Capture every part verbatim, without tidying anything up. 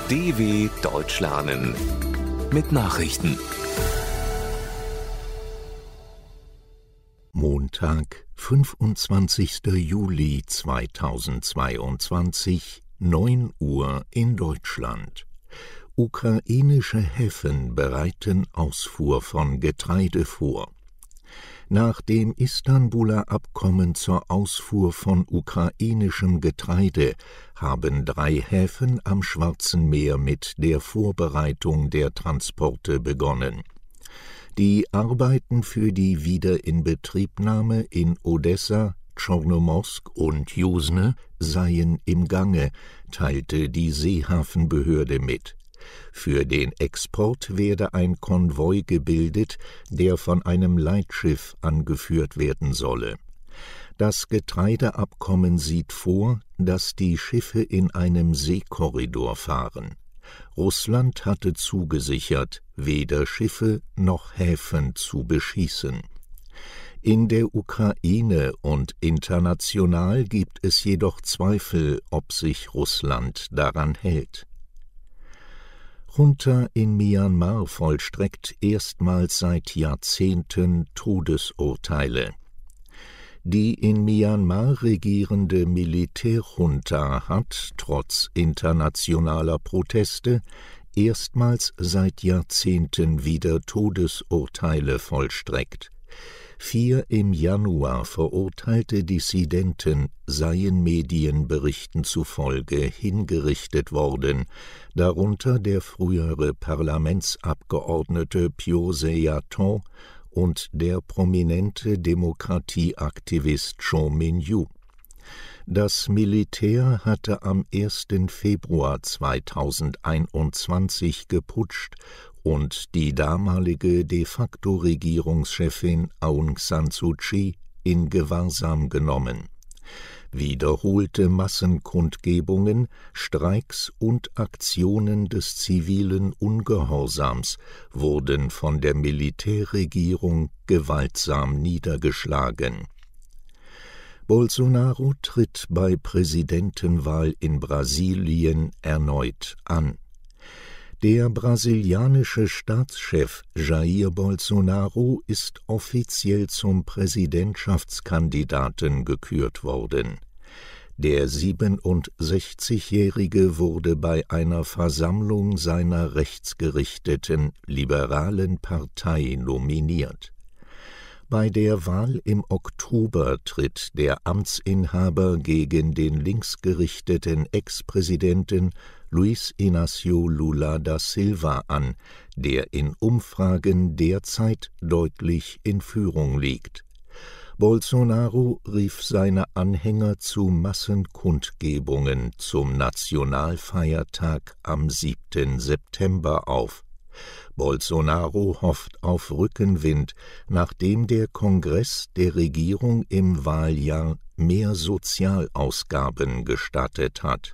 D W Deutsch lernen mit Nachrichten. Montag, fünfundzwanzigster Juli zweitausendzweiundzwanzig, neun Uhr in Deutschland. Ukrainische Häfen bereiten Ausfuhr von Getreide vor. Nach dem Istanbuler Abkommen zur Ausfuhr von ukrainischem Getreide haben drei Häfen am Schwarzen Meer mit der Vorbereitung der Transporte begonnen. Die Arbeiten für die Wiederinbetriebnahme in Odessa, Tschornomorsk und Jusne seien im Gange, teilte die Seehafenbehörde mit. Für den Export werde ein Konvoi gebildet, der von einem Leitschiff angeführt werden solle. Das Getreideabkommen sieht vor, dass die Schiffe in einem Seekorridor fahren. Russland hatte zugesichert, weder Schiffe noch Häfen zu beschießen. In der Ukraine und international gibt es jedoch Zweifel, ob sich Russland daran hält. Junta in Myanmar vollstreckt erstmals seit Jahrzehnten Todesurteile. Die in Myanmar regierende Militärjunta hat, trotz internationaler Proteste, erstmals seit Jahrzehnten wieder Todesurteile vollstreckt. Vier im Januar verurteilte Dissidenten seien Medienberichten zufolge hingerichtet worden, darunter der frühere Parlamentsabgeordnete Phyo Seo-Thon und der prominente Demokratieaktivist Cho Min-Yu. Das Militär hatte am ersten Februar zweitausendeinundzwanzig geputscht und die damalige De-facto-Regierungschefin Aung San Suu Kyi in Gewahrsam genommen. Wiederholte Massenkundgebungen, Streiks und Aktionen des zivilen Ungehorsams wurden von der Militärregierung gewaltsam niedergeschlagen. Bolsonaro tritt bei Präsidentenwahl in Brasilien erneut an. Der brasilianische Staatschef Jair Bolsonaro ist offiziell zum Präsidentschaftskandidaten gekürt worden. Der siebenundsechzigjährige wurde bei einer Versammlung seiner rechtsgerichteten liberalen Partei nominiert. Bei der Wahl im Oktober tritt der Amtsinhaber gegen den linksgerichteten Ex-Präsidenten Luiz Inácio Lula da Silva an, der in Umfragen derzeit deutlich in Führung liegt. Bolsonaro rief seine Anhänger zu Massenkundgebungen zum Nationalfeiertag am siebten September auf. Bolsonaro hofft auf Rückenwind, nachdem der Kongress der Regierung im Wahljahr mehr Sozialausgaben gestattet hat.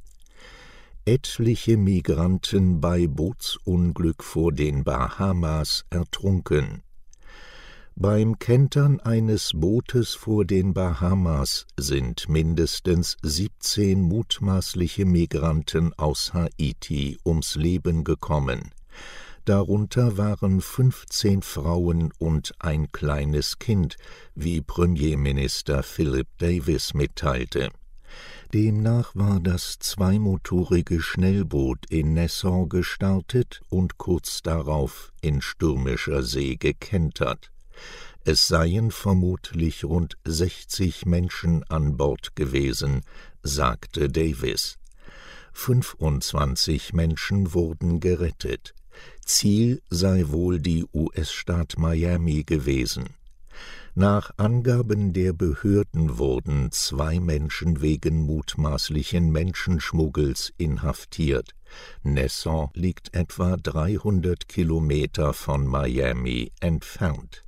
Etliche Migranten bei Bootsunglück vor den Bahamas ertrunken. Beim Kentern eines Bootes vor den Bahamas sind mindestens siebzehn mutmaßliche Migranten aus Haiti ums Leben gekommen. Darunter waren fünfzehn Frauen und ein kleines Kind, wie Premierminister Philip Davis mitteilte. Demnach war das zweimotorige Schnellboot in Nassau gestartet und kurz darauf in stürmischer See gekentert. Es seien vermutlich rund sechzig Menschen an Bord gewesen, sagte Davis. fünfundzwanzig Menschen wurden gerettet. Ziel sei wohl die U S-Stadt Miami gewesen. Nach Angaben der Behörden wurden zwei Menschen wegen mutmaßlichen Menschenschmuggels inhaftiert. Nassau liegt etwa dreihundert Kilometer von Miami entfernt.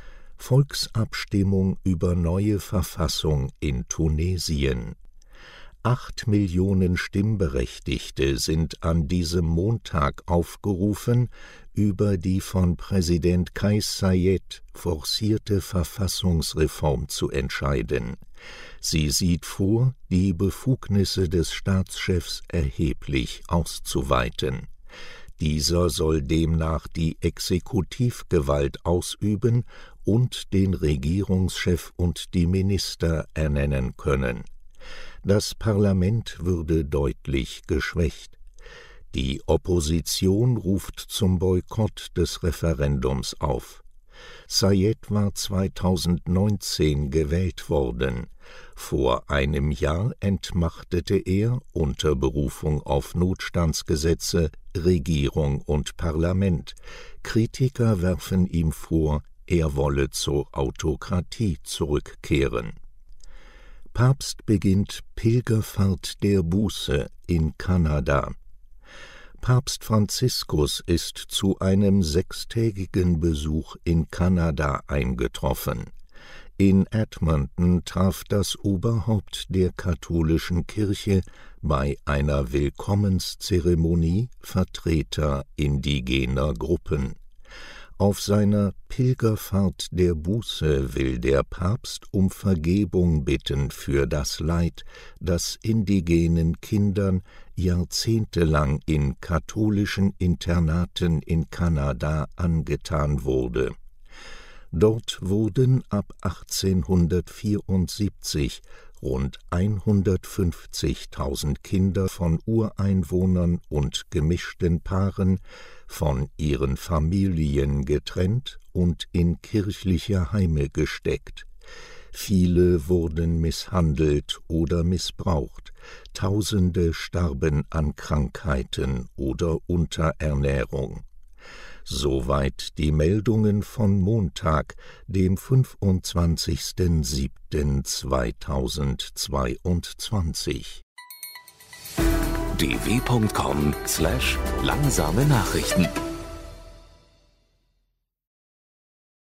Volksabstimmung über neue Verfassung in Tunesien. Acht Millionen Stimmberechtigte sind an diesem Montag aufgerufen, über die von Präsident Kais Saied forcierte Verfassungsreform zu entscheiden. Sie sieht vor, die Befugnisse des Staatschefs erheblich auszuweiten. Dieser soll demnach die Exekutivgewalt ausüben und den Regierungschef und die Minister ernennen können. Das Parlament würde deutlich geschwächt. Die Opposition ruft zum Boykott des Referendums auf. Saied war zweitausendneunzehn gewählt worden. Vor einem Jahr entmachtete er unter Berufung auf Notstandsgesetze Regierung und Parlament. Kritiker werfen ihm vor, er wolle zur Autokratie zurückkehren. Papst beginnt Pilgerfahrt der Buße in Kanada. Papst Franziskus ist zu einem sechstägigen Besuch in Kanada eingetroffen. In Edmonton traf das Oberhaupt der katholischen Kirche bei einer Willkommenszeremonie Vertreter indigener Gruppen. Auf seiner Pilgerfahrt der Buße will der Papst um Vergebung bitten für das Leid, das indigenen Kindern jahrzehntelang in katholischen Internaten in Kanada angetan wurde. Dort wurden ab achtzehnhundertvierundsiebzig rund hundertfünfzigtausend Kinder von Ureinwohnern und gemischten Paaren von ihren Familien getrennt und in kirchliche Heime gesteckt. Viele wurden misshandelt oder missbraucht, Tausende starben an Krankheiten oder Unterernährung. Soweit die Meldungen von Montag, dem fünfundzwanzigsten siebten zweitausendzweiundzwanzig. d w punkt com slash langsame Nachrichten